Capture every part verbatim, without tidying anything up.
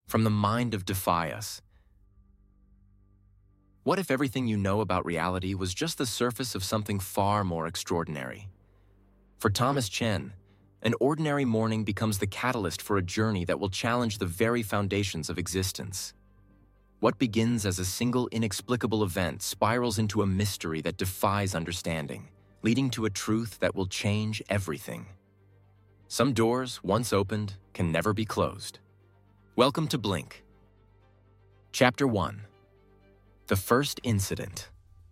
from the mind of Defias. What if everything you know about reality was just the surface of something far more extraordinary? For Thomas Chen, an ordinary morning becomes the catalyst for a journey that will challenge the very foundations of existence. What begins as a single inexplicable event spirals into a mystery that defies understanding, leading to a truth that will change everything. Some doors, once opened, can never be closed. Welcome to Blink. Chapter one. The First Incident.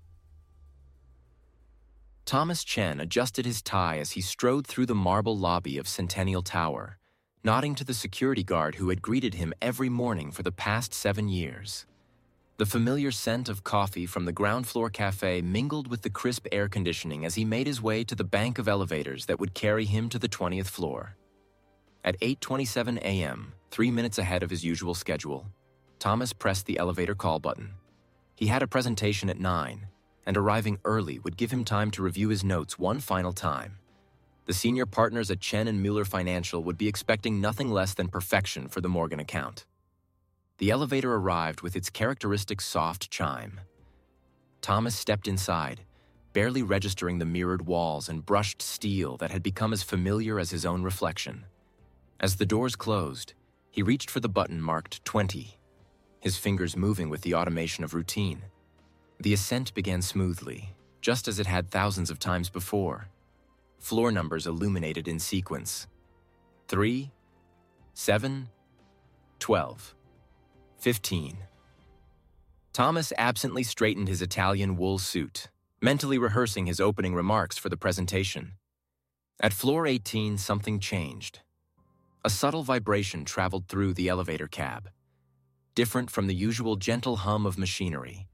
Thomas Chen adjusted his tie as he strode through the marble lobby of Centennial Tower, nodding to the security guard who had greeted him every morning for the past seven years. The familiar scent of coffee from the ground floor cafe mingled with the crisp air conditioning as he made his way to the bank of elevators that would carry him to the twentieth floor. At eight twenty-seven a m, three minutes ahead of his usual schedule, Thomas pressed the elevator call button. He had a presentation at nine, and arriving early would give him time to review his notes one final time. The senior partners at Chen and Mueller Financial would be expecting nothing less than perfection for the Morgan account. The elevator arrived with its characteristic soft chime. Thomas stepped inside, barely registering the mirrored walls and brushed steel that had become as familiar as his own reflection. As the doors closed, he reached for the button marked twenty, his fingers moving with the automation of routine. The ascent began smoothly, just as it had thousands of times before. Floor numbers illuminated in sequence. Three, seven, twelve, fifteen. Thomas absently straightened his Italian wool suit, mentally rehearsing his opening remarks for the presentation. At floor eighteen, something changed. A subtle vibration traveled through the elevator cab, different from the usual gentle hum of machinery.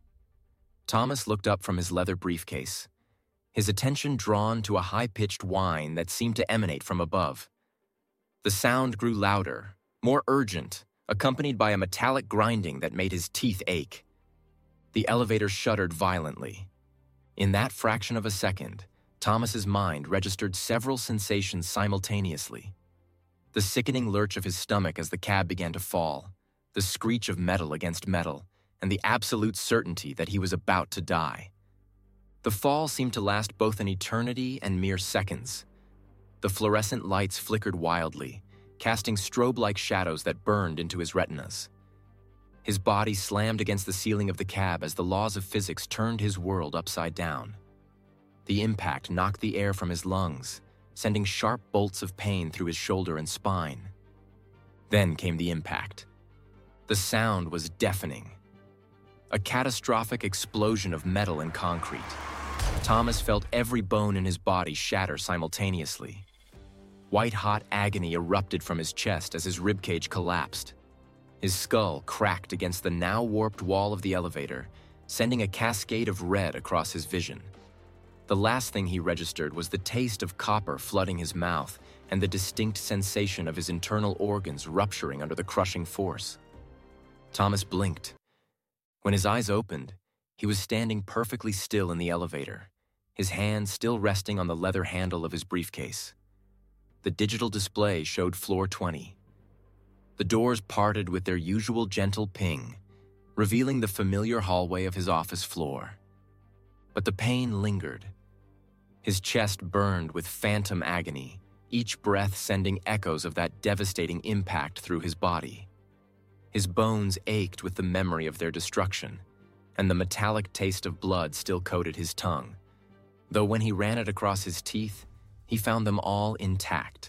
Thomas looked up from his leather briefcase, his attention drawn to a high-pitched whine that seemed to emanate from above. The sound grew louder, more urgent, accompanied by a metallic grinding that made his teeth ache. The elevator shuddered violently. In that fraction of a second, Thomas's mind registered several sensations simultaneously. The sickening lurch of his stomach as the cab began to fall, the screech of metal against metal, and the absolute certainty that he was about to die. The fall seemed to last both an eternity and mere seconds. The fluorescent lights flickered wildly, casting strobe-like shadows that burned into his retinas. His body slammed against the ceiling of the cab as the laws of physics turned his world upside down. The impact knocked the air from his lungs, sending sharp bolts of pain through his shoulder and spine. Then came the impact. The sound was deafening. A catastrophic explosion of metal and concrete. Thomas felt every bone in his body shatter simultaneously. White-hot agony erupted from his chest as his ribcage collapsed. His skull cracked against the now warped wall of the elevator, sending a cascade of red across his vision. The last thing he registered was the taste of copper flooding his mouth and the distinct sensation of his internal organs rupturing under the crushing force. Thomas blinked. When his eyes opened, he was standing perfectly still in the elevator, his hand still resting on the leather handle of his briefcase. The digital display showed floor twenty. The doors parted with their usual gentle ping, revealing the familiar hallway of his office floor. But the pain lingered. His chest burned with phantom agony, each breath sending echoes of that devastating impact through his body. His bones ached with the memory of their destruction, and the metallic taste of blood still coated his tongue, though when he ran it across his teeth, he found them all intact.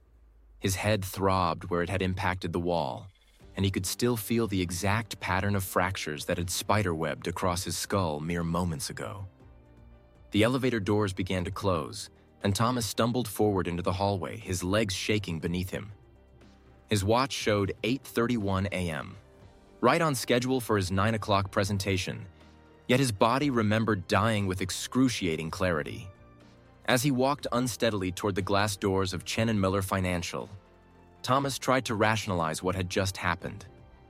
His head throbbed where it had impacted the wall, and he could still feel the exact pattern of fractures that had spiderwebbed across his skull mere moments ago. The elevator doors began to close, and Thomas stumbled forward into the hallway, his legs shaking beneath him. His watch showed eight thirty-one a m, right on schedule for his nine o'clock presentation, yet his body remembered dying with excruciating clarity. As he walked unsteadily toward the glass doors of Chen and Mueller Financial, Thomas tried to rationalize what had just happened.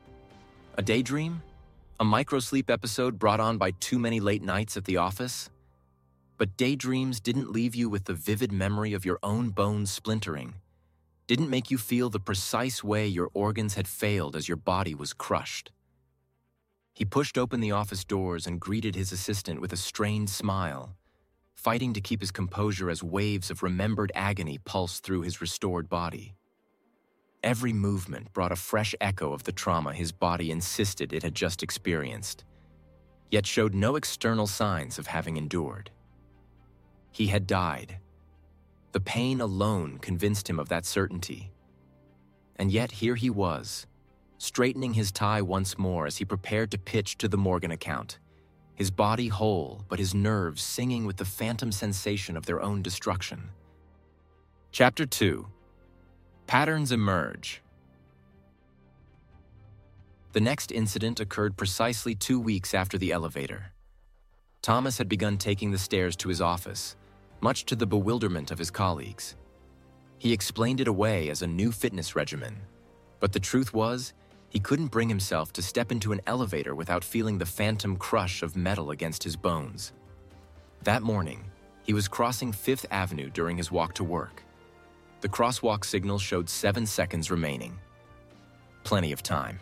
A daydream? A microsleep episode brought on by too many late nights at the office? But daydreams didn't leave you with the vivid memory of your own bones splintering, didn't make you feel the precise way your organs had failed as your body was crushed. He pushed open the office doors and greeted his assistant with a strained smile, fighting to keep his composure as waves of remembered agony pulsed through his restored body. Every movement brought a fresh echo of the trauma his body insisted it had just experienced, yet showed no external signs of having endured. He had died. The pain alone convinced him of that certainty. And yet here he was, straightening his tie once more as he prepared to pitch to the Morgan account, his body whole but his nerves singing with the phantom sensation of their own destruction. Chapter two. Patterns emerge. The next incident occurred precisely two weeks after the elevator. Thomas had begun taking the stairs to his office, much to the bewilderment of his colleagues. He explained it away as a new fitness regimen, but the truth was, he couldn't bring himself to step into an elevator without feeling the phantom crush of metal against his bones. That morning, he was crossing Fifth Avenue during his walk to work. The crosswalk signal showed seven seconds remaining. Plenty of time.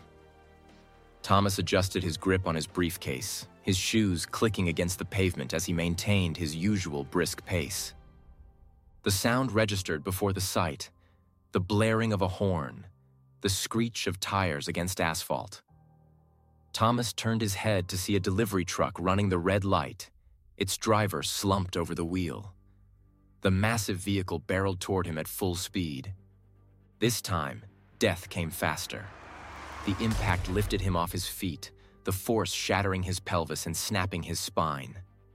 Thomas adjusted his grip on his briefcase, his shoes clicking against the pavement as he maintained his usual brisk pace. The sound registered before the sight, the blaring of a horn, the screech of tires against asphalt. Thomas turned his head to see a delivery truck running the red light, its driver slumped over the wheel. The massive vehicle barreled toward him at full speed. This time, death came faster. The impact lifted him off his feet, the force shattering his pelvis and snapping his spine.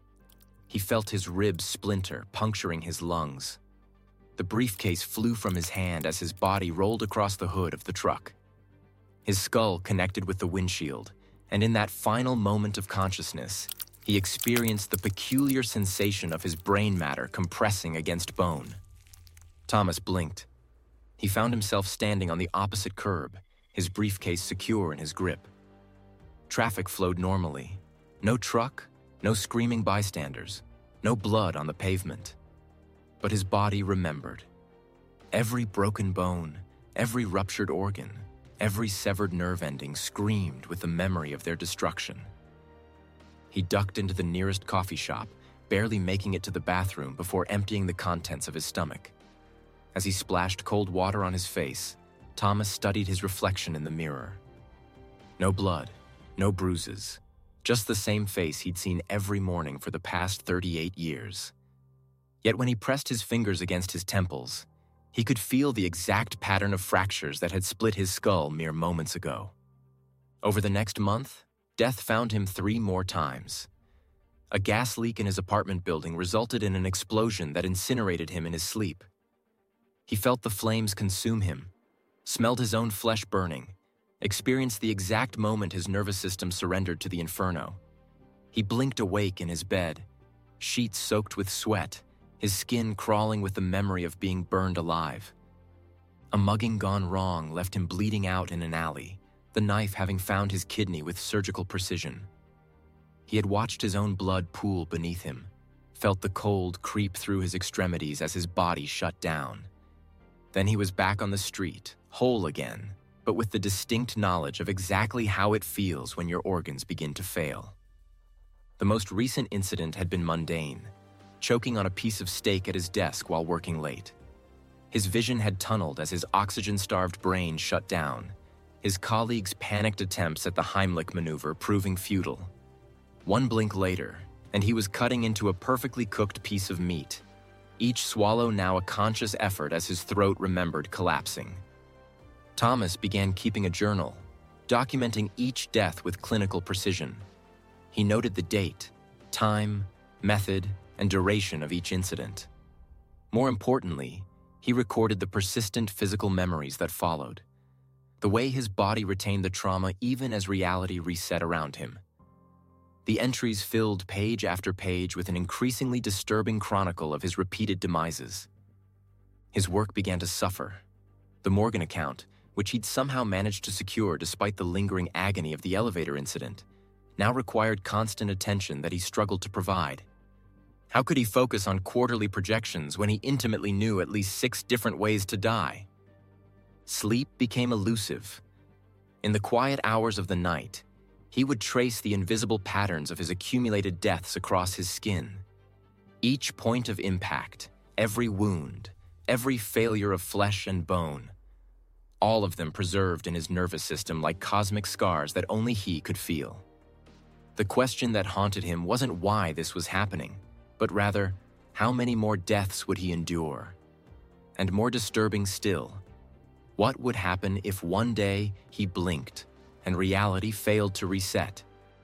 He felt his ribs splinter, puncturing his lungs. The briefcase flew from his hand as his body rolled across the hood of the truck. His skull connected with the windshield, and in that final moment of consciousness, he experienced the peculiar sensation of his brain matter compressing against bone. Thomas blinked. He found himself standing on the opposite curb, his briefcase secure in his grip. Traffic flowed normally. No truck, no screaming bystanders, no blood on the pavement. But his body remembered. Every broken bone, every ruptured organ, every severed nerve ending screamed with the memory of their destruction. He ducked into the nearest coffee shop, barely making it to the bathroom before emptying the contents of his stomach. As he splashed cold water on his face, Thomas studied his reflection in the mirror. No blood, no bruises, just the same face he'd seen every morning for the past thirty-eight years. Yet when he pressed his fingers against his temples, he could feel the exact pattern of fractures that had split his skull mere moments ago. Over the next month, death found him three more times. A gas leak in his apartment building resulted in an explosion that incinerated him in his sleep. He felt the flames consume him, smelled his own flesh burning, experienced the exact moment his nervous system surrendered to the inferno. He blinked awake in his bed, sheets soaked with sweat, his skin crawling with the memory of being burned alive. A mugging gone wrong left him bleeding out in an alley, the knife having found his kidney with surgical precision. He had watched his own blood pool beneath him, felt the cold creep through his extremities as his body shut down. Then he was back on the street, whole again, but with the distinct knowledge of exactly how it feels when your organs begin to fail. The most recent incident had been mundane, choking on a piece of steak at his desk while working late. His vision had tunneled as his oxygen-starved brain shut down, his colleagues' panicked attempts at the Heimlich maneuver proving futile. One blink later, and he was cutting into a perfectly cooked piece of meat, each swallow now a conscious effort as his throat remembered collapsing. Thomas began keeping a journal, documenting each death with clinical precision. He noted the date, time, method, and duration of each incident. More importantly, he recorded the persistent physical memories that followed, the way his body retained the trauma even as reality reset around him. The entries filled page after page with an increasingly disturbing chronicle of his repeated demises. His work began to suffer. The Morgan account, which he'd somehow managed to secure despite the lingering agony of the elevator incident, now required constant attention that he struggled to provide. How could he focus on quarterly projections when he intimately knew at least six different ways to die? Sleep became elusive. In the quiet hours of the night, he would trace the invisible patterns of his accumulated deaths across his skin. Each point of impact, every wound, every failure of flesh and bone, all of them preserved in his nervous system like cosmic scars that only he could feel. The question that haunted him wasn't why this was happening, but rather, how many more deaths would he endure? And more disturbing still, what would happen if one day he blinked and reality failed to reset?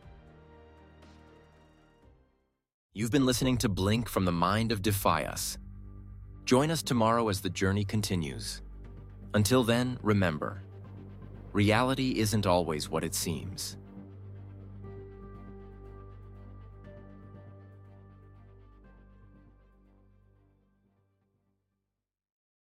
You've been listening to Blink from the mind of Defy Us. Join us tomorrow as the journey continues. Until then, remember, reality isn't always what it seems.